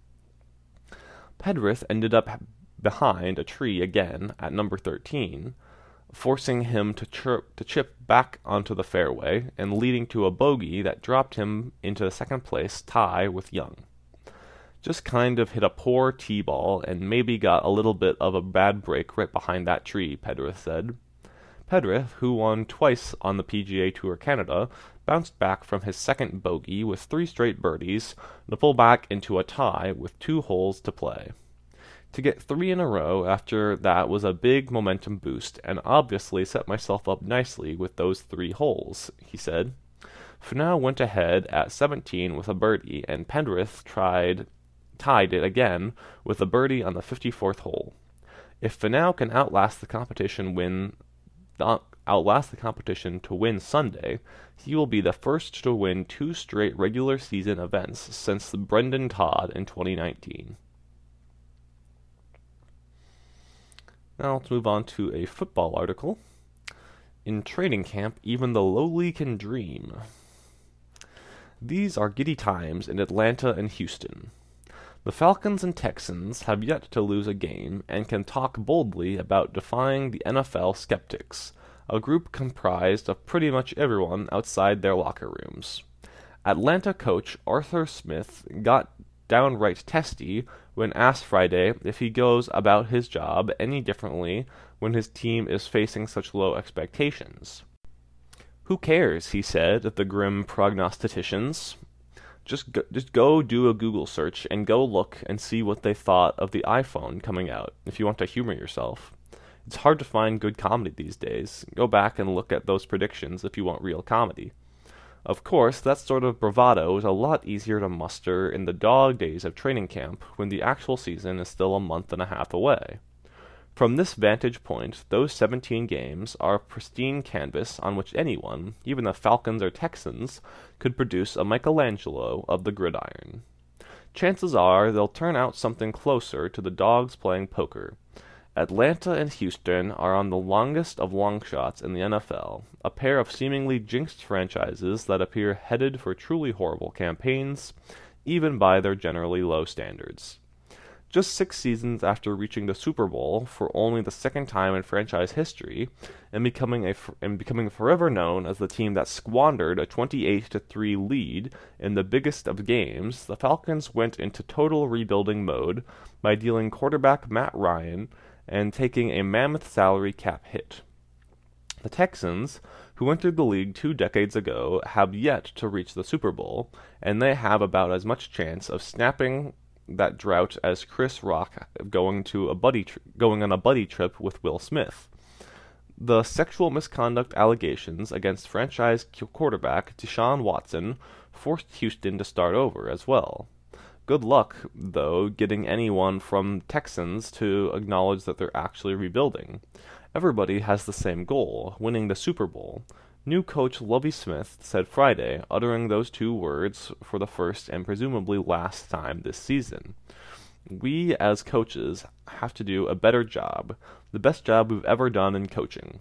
S1: Penrith ended up behind a tree again at number thirteen, forcing him to, chirp, to chip back onto the fairway and leading to a bogey that dropped him into the second-place tie with Young. Just kind of hit a poor tee ball and maybe got a little bit of a bad break right behind that tree, Penrith said. Penrith, who won twice on the P G A Tour Canada, bounced back from his second bogey with three straight birdies to pull back into a tie with two holes to play. To get three in a row after that was a big momentum boost, and obviously set myself up nicely with those three holes, he said. Finau went ahead at seventeen with a birdie, and Penrith tried tied it again with a birdie on the fifty-fourth hole. If Finau can outlast the competition win uh, outlast the competition to win Sunday, he will be the first to win two straight regular season events since Brendan Todd in twenty nineteen. Now let's move on to a football article. In training camp, even the lowly can dream. These are giddy times in Atlanta and Houston. The Falcons and Texans have yet to lose a game and can talk boldly about defying the N F L skeptics, a group comprised of pretty much everyone outside their locker rooms. Atlanta coach Arthur Smith got downright testy when asked Friday if he goes about his job any differently when his team is facing such low expectations. Who cares, he said of the grim prognostictions. Just go, just go do a Google search and go look and see what they thought of the iPhone coming out, if you want to humor yourself. It's hard to find good comedy these days. Go back and look at those predictions if you want real comedy. Of course, that sort of bravado is a lot easier to muster in the dog days of training camp when the actual season is still a month and a half away. From this vantage point, those seventeen games are a pristine canvas on which anyone, even the Falcons or Texans, could produce a Michelangelo of the gridiron. Chances are they'll turn out something closer to the dogs playing poker. Atlanta and Houston are on the longest of long shots in the N F L, a pair of seemingly jinxed franchises that appear headed for truly horrible campaigns, even by their generally low standards. Just six seasons after reaching the Super Bowl for only the second time in franchise history, and becoming a and becoming forever known as the team that squandered a twenty-eight to three lead in the biggest of games, the Falcons went into total rebuilding mode by dealing quarterback Matt Ryan and taking a mammoth salary cap hit. The Texans, who entered the league two decades ago, have yet to reach the Super Bowl, and they have about as much chance of snapping that drought as Chris Rock going to a buddy tri- going on a buddy trip with Will Smith. The sexual misconduct allegations against franchise quarterback Deshaun Watson forced Houston to start over as well. Good luck, though, getting anyone from Texans to acknowledge that they're actually rebuilding. Everybody has the same goal, winning the Super Bowl. New coach Lovie Smith said Friday, uttering those two words for the first and presumably last time this season. We, as coaches, have to do a better job, the best job we've ever done in coaching.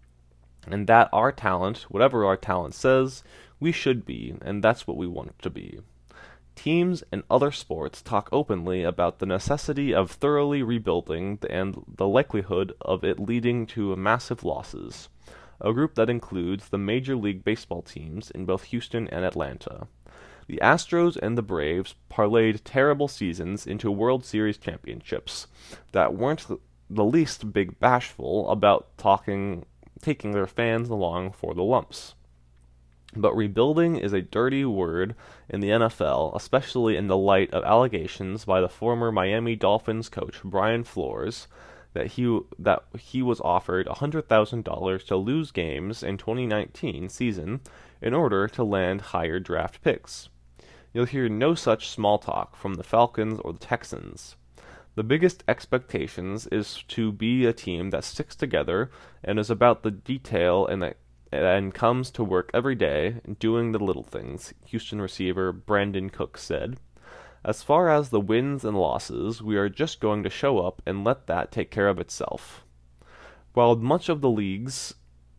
S1: And that our talent, whatever our talent says, we should be, and that's what we want to be. Teams in other sports talk openly about the necessity of thoroughly rebuilding and the likelihood of it leading to massive losses, a group that includes the Major League Baseball teams in both Houston and Atlanta. The Astros and the Braves parlayed terrible seasons into World Series championships that weren't the least big bashful about talking, taking their fans along for the lumps. But rebuilding is a dirty word in the N F L, especially in the light of allegations by the former Miami Dolphins coach Brian Flores that he that he was offered one hundred thousand dollars to lose games in twenty nineteen season in order to land higher draft picks. You'll hear no such small talk from the Falcons or the Texans. The biggest expectations is to be a team that sticks together and is about the detail and that and comes to work every day doing the little things, Houston receiver Brandon Cook said. As far as the wins and losses, we are just going to show up and let that take care of itself. While much of the league's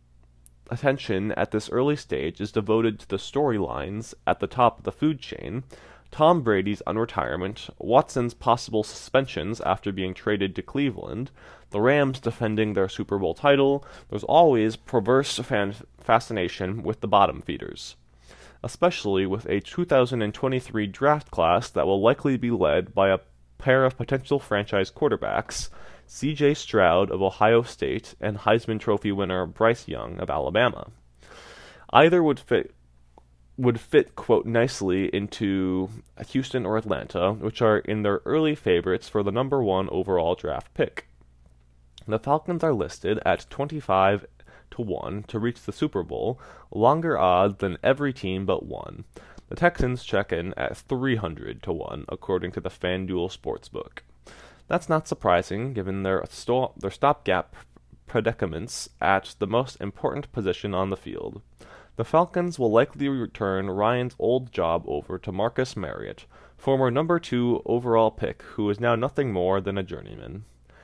S1: attention at this early stage is devoted to the storylines at the top of the food chain, Tom Brady's unretirement, Watson's possible suspensions after being traded to Cleveland, the Rams defending their Super Bowl title, there's always perverse fan- fascination with the bottom feeders, especially with a two thousand twenty-three draft class that will likely be led by a pair of potential franchise quarterbacks, C J Stroud of Ohio State and Heisman Trophy winner Bryce Young of Alabama. Either would fit would fit, quote, nicely into Houston or Atlanta, which are in their early favorites for the number one overall draft pick. The Falcons are listed at twenty-five to one to reach the Super Bowl, longer odds than every team but one. The Texans check in at three hundred to one, according to the FanDuel Sportsbook. That's not surprising, given their, sto- their stopgap predicaments at the most important position on the field. The Falcons will likely return Ryan's old job over to Marcus Marriott, former number two overall pick who is now nothing more than a journeyman.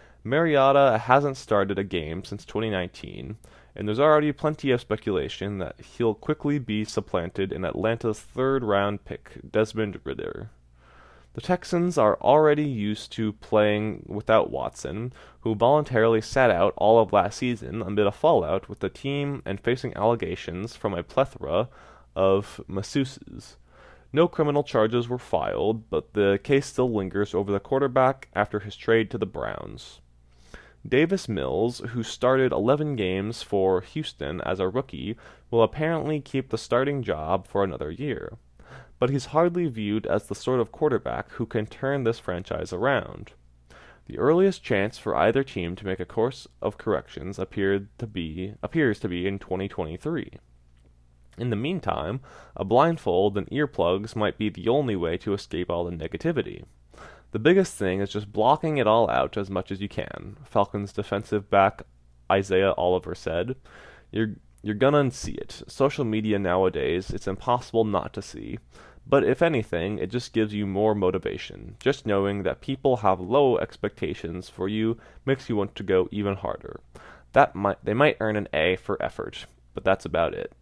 S1: Mariota hasn't started a game since twenty nineteen, and there's already plenty of speculation that he'll quickly be supplanted in Atlanta's third-round pick, Desmond Ridder. The Texans are already used to playing without Watson, who voluntarily sat out all of last season amid a fallout with the team and facing allegations from a plethora of masseuses. No criminal charges were filed, but the case still lingers over the quarterback after his trade to the Browns. Davis Mills, who started eleven games for Houston as a rookie, will apparently keep the starting job for another year. But he's hardly viewed as the sort of quarterback who can turn this franchise around. The earliest chance for either team to make a course of corrections appeared to be appears to be in twenty twenty-three. In the meantime, a blindfold and earplugs might be the only way to escape all the negativity. The biggest thing is just blocking it all out as much as you can, Falcons defensive back Isaiah Oliver said. You're You're gonna see it. Social media nowadays, it's impossible not to see. But if anything, it just gives you more motivation. Just knowing that people have low expectations for you makes you want to go even harder. That might they might earn an A for effort, but that's about it.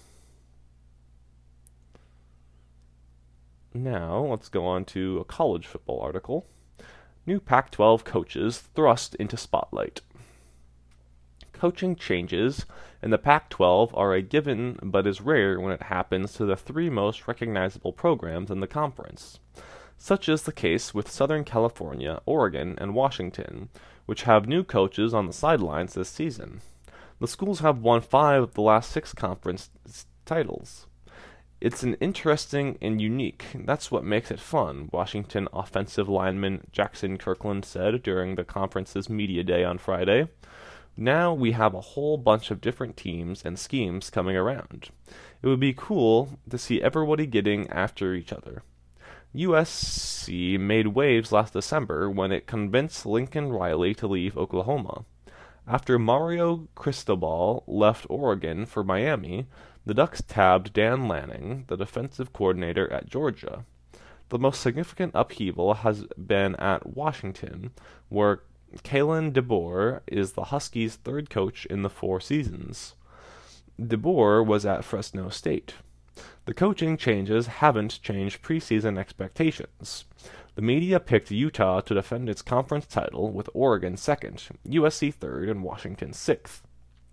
S1: Now, let's go on to a college football article. New Pac twelve coaches thrust into spotlight. Coaching changes in the Pac twelve are a given but is rare when it happens to the three most recognizable programs in the conference. Such is the case with Southern California, Oregon, and Washington, which have new coaches on the sidelines this season. The schools have won five of the last six conference titles. It's an interesting and unique. That's what makes it fun, Washington offensive lineman Jackson Kirkland said during the conference's media day on Friday. Now we have a whole bunch of different teams and schemes coming around. It would be cool to see everybody getting after each other. U S C made waves last December when it convinced Lincoln Riley to leave Oklahoma. After Mario Cristobal left Oregon for Miami, the Ducks tabbed Dan Lanning, the defensive coordinator at Georgia. The most significant upheaval has been at Washington, where Kalen DeBoer is the Huskies' third coach in the four seasons. DeBoer was at Fresno State. The coaching changes haven't changed preseason expectations. The media picked Utah to defend its conference title, with Oregon second, U S C third, and Washington sixth.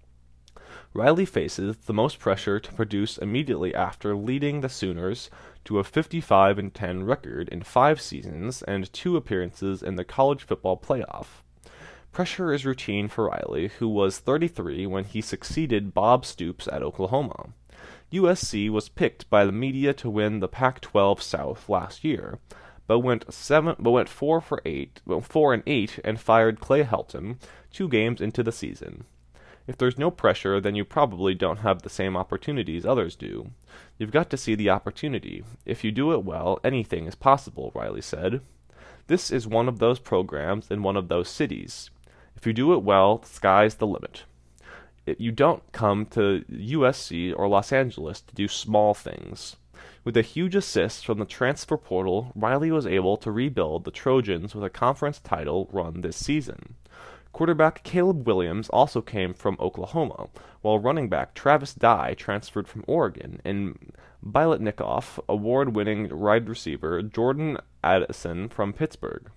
S1: Riley faces the most pressure to produce immediately after leading the Sooners to a fifty-five and ten record in five seasons and two appearances in the college football playoff. Pressure is routine for Riley, who was thirty-three when he succeeded Bob Stoops at Oklahoma. U S C was picked by the media to win the Pac twelve South last year, but went seven, but went four for eight, well, four and eight, and fired Clay Helton two games into the season. If there's no pressure, then you probably don't have the same opportunities others do. You've got to see the opportunity. If you do it well, anything is possible, Riley said. This is one of those programs in one of those cities. If you do it well, the sky's the limit. It, you don't come to U S C or Los Angeles to do small things. With a huge assist from the transfer portal, Riley was able to rebuild the Trojans with a conference title run this season. Quarterback Caleb Williams also came from Oklahoma, while running back Travis Dye transferred from Oregon, and Biletnikoff, award-winning wide receiver Jordan Addison from Pittsburgh.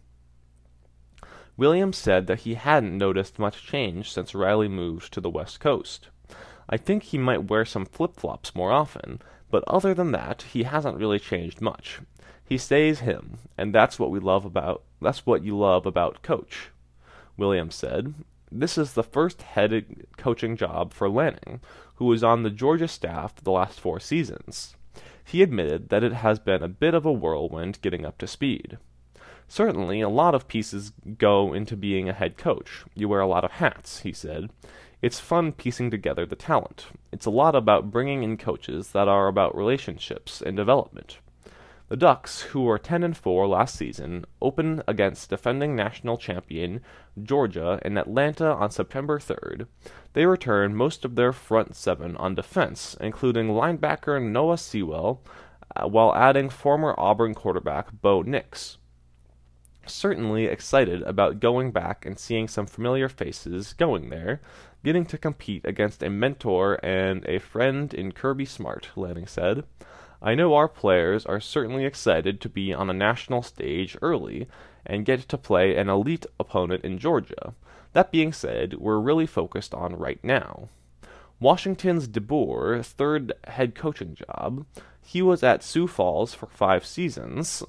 S1: Williams said that he hadn't noticed much change since Riley moved to the West Coast. I think he might wear some flip-flops more often, but other than that, he hasn't really changed much. He stays him, and that's what we love about that's what you love about Coach. Williams said. This is the first head coaching job for Lanning, who was on the Georgia staff the last four seasons. He admitted that it has been a bit of a whirlwind getting up to speed. Certainly, a lot of pieces go into being a head coach. You wear a lot of hats, he said. It's fun piecing together the talent. It's a lot about bringing in coaches that are about relationships and development. The Ducks, who were ten and four last season, open against defending national champion Georgia in Atlanta on September third. They return most of their front seven on defense, including linebacker Noah Sewell, uh, while adding former Auburn quarterback Bo Nix. Certainly excited about going back and seeing some familiar faces going there, getting to compete against a mentor and a friend in Kirby Smart, Lanning said. I know our players are certainly excited to be on a national stage early and get to play an elite opponent in Georgia. That being said, we're really focused on right now. Washington's DeBoer, third head coaching job. He was at Sioux Falls for five seasons,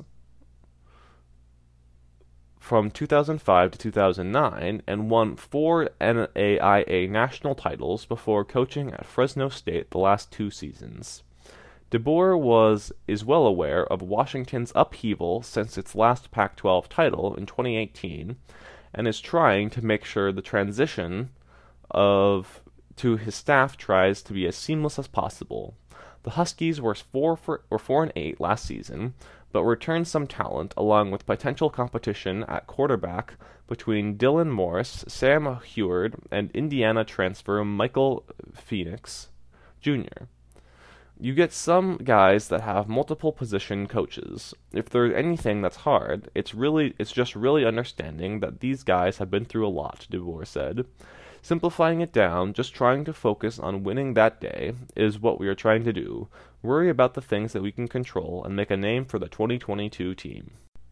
S1: from two thousand five to two thousand nine, and won four N A I A national titles before coaching at Fresno State the last two seasons. DeBoer was is well aware of Washington's upheaval since its last Pac twelve title in twenty eighteen, and is trying to make sure the transition of to his staff tries to be as seamless as possible. The Huskies were four for, were four and eight last season, but returned some talent along with potential competition at quarterback between Dylan Morris, Sam Heward, and Indiana transfer Michael Phoenix Junior You get some guys that have multiple position coaches. If there's anything that's hard, it's really it's just really understanding that these guys have been through a lot, DeBoer said. Simplifying it down, just trying to focus on winning that day, is what we are trying to do. Worry about the things that we can control and make a name for the twenty twenty-two team.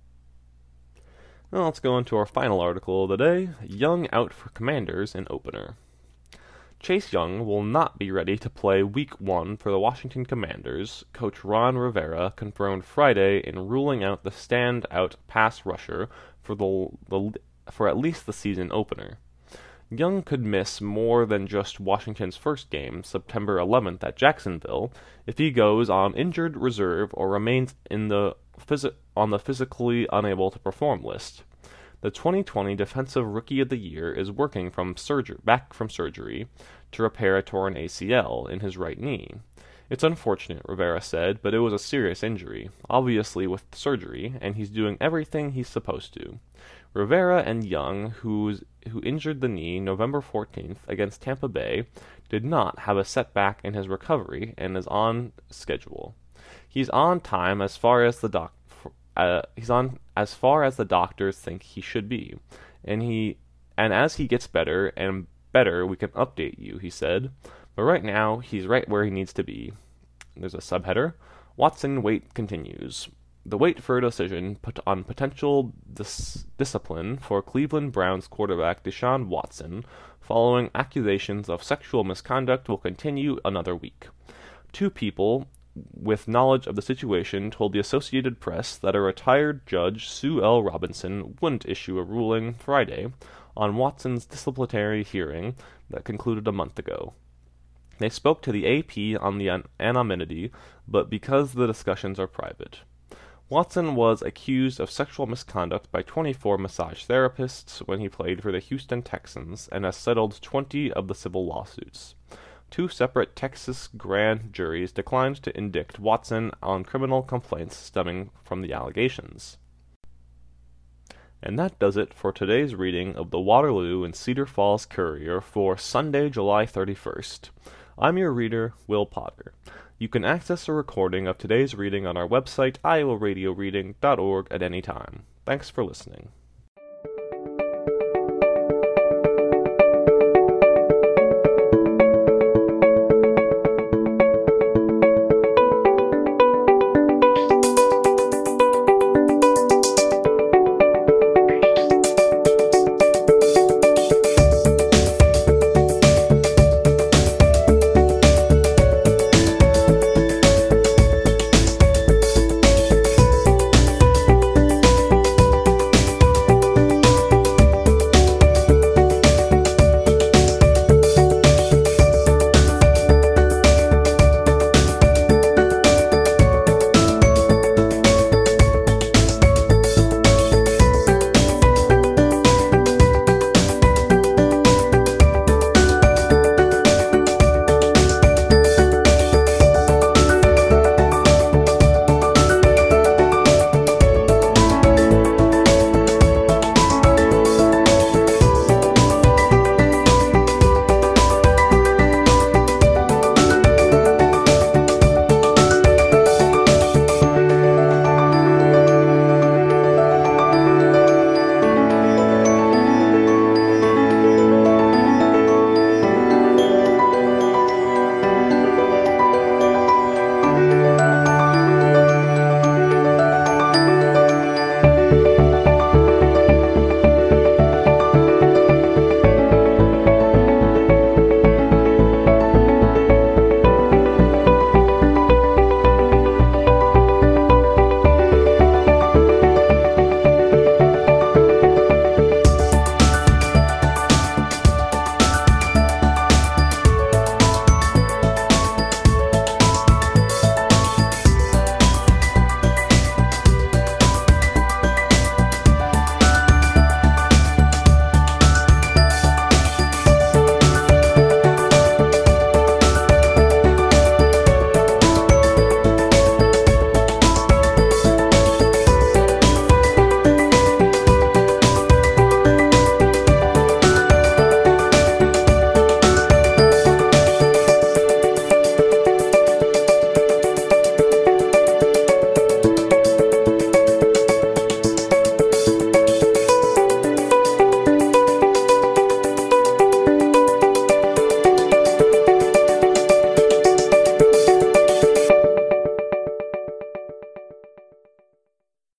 S1: Now let's go into our final article of the day, Young out for Commanders in opener. Chase Young will not be ready to play Week one for the Washington Commanders, Coach Ron Rivera confirmed Friday in ruling out the stand-out pass rusher for the, the for at least the season opener. Young could miss more than just Washington's first game, September eleventh at Jacksonville, if he goes on injured reserve or remains in the phys- on the physically unable to perform list. The twenty twenty Defensive Rookie of the Year is working from surgery, back from surgery to repair a torn A C L in his right knee. It's unfortunate, Rivera said, but it was a serious injury, obviously with surgery, and he's doing everything he's supposed to. Rivera and Young, who's, who injured the knee November fourteenth against Tampa Bay, did not have a setback in his recovery and is on schedule. He's on time as far as the doc. Uh, he's on as far as the doctors think he should be, and he and as he gets better and better, we can update you, he said. But right now, he's right where he needs to be. There's a subheader. Watson wait continues. The wait for a decision put on potential dis- discipline for Cleveland Browns quarterback Deshaun Watson following accusations of sexual misconduct will continue another week. Two people with knowledge of the situation told the Associated Press that a retired judge, Sue L. Robinson, wouldn't issue a ruling Friday on Watson's disciplinary hearing that concluded a month ago. They spoke to the A P on the an- anonymity, but because the discussions are private. Watson was accused of sexual misconduct by twenty-four massage therapists when he played for the Houston Texans and has settled twenty of the civil lawsuits. Two separate Texas grand juries declined to indict Watson on criminal complaints stemming from the allegations. And that does it for today's reading of the Waterloo and Cedar Falls Courier for Sunday, July thirty-first. I'm your reader, Will Potter. You can access a recording of today's reading on our website, iowa radio reading dot org, at any time. Thanks for listening.